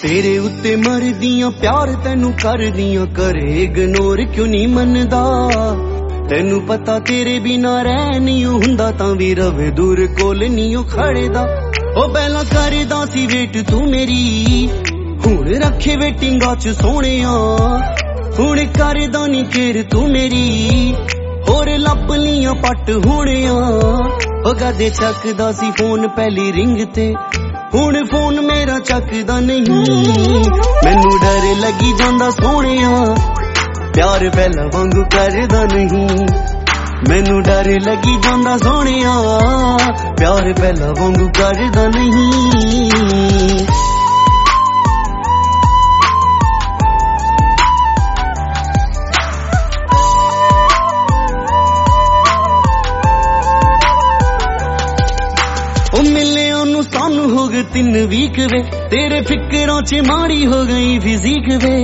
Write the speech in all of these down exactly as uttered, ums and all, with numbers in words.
तेरे उत्ते मरदियां प्यार तेनू करदियां करे इग्नोर क्यों नहीं मनदा। तेनू पता तेरे बिना रह नहीं हुंदा तां भी रवे दूर कोल नहीं खड़ेदा। ओ पहला करदा सी वेट तू मेरी हुण रखे वेटिंगा च सोहणिया। हुण करदा नी केर तू मेरी होर लप लियां पट होणिया। ओ कदे चकदा सी फोन पहली रिंग ते हुण फोन मेरा चकदा नहीं। मैनू डर लगी जांदा सोहणिया प्यार पहला वांगू करदा नहीं। मैनू डर लगी जांदा सोहणिया प्यार पहला वांगू करदा नहीं। ओ मिले ओनू सानू हो गए तीन वीक वे तेरे फिक्रों च माड़ी हो गई फिजीक वे।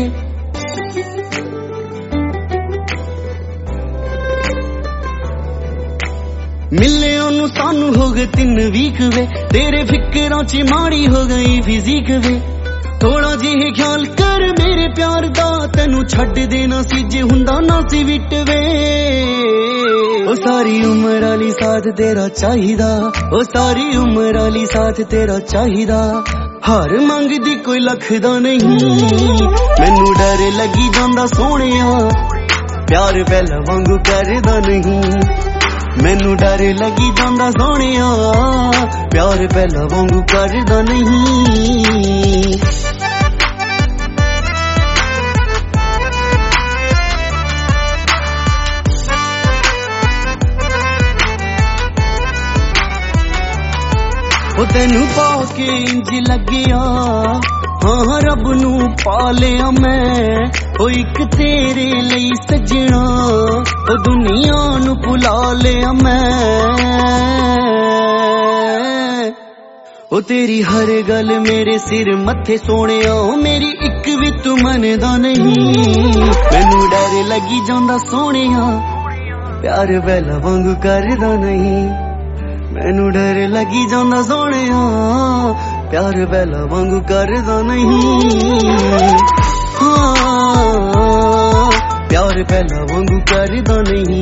मिले ओनू सानू हो गए तीन वीक वे तेरे फिक्रों च माड़ी हो गई फिजीक वे। थोड़ा जिहा ख्याल कर मेरे प्यार दा तेनू छड्ड देना सी जे हुंदा ना सी विट वे। ओ सारी उम्र आली साथ तेरा चाहिदा। ओ सारी उम्र आली साथ तेरा चाहिदा। हार मंगदी कोई लखदा नहीं। मैनू डर लगी जांदा सोहणिया प्यार पहला वांगू करदा नहीं। मैनू डर लगी जांदा सोहणिया प्यार पहला वांगू करदा नहीं। ओ तेनू पाके इंज लगिया हाँ रब नू पा लिया मैं। ओ इक तेरे लई सजना ओ दुनिया नू भुला लिया मैं। ओ तेरी हर गल मेरे सिर मथे सोहणिया मेरी इक भी तू मनदा नहीं। मैनू डर लगी जांदा सोहणिया प्यार पहला वांगू करदा नहीं। मैनू डर लगी जांदा सोहणिया प्यार पहला वांगू करदा नहीं। हाँ प्यार पहला वांगू करदा नहीं।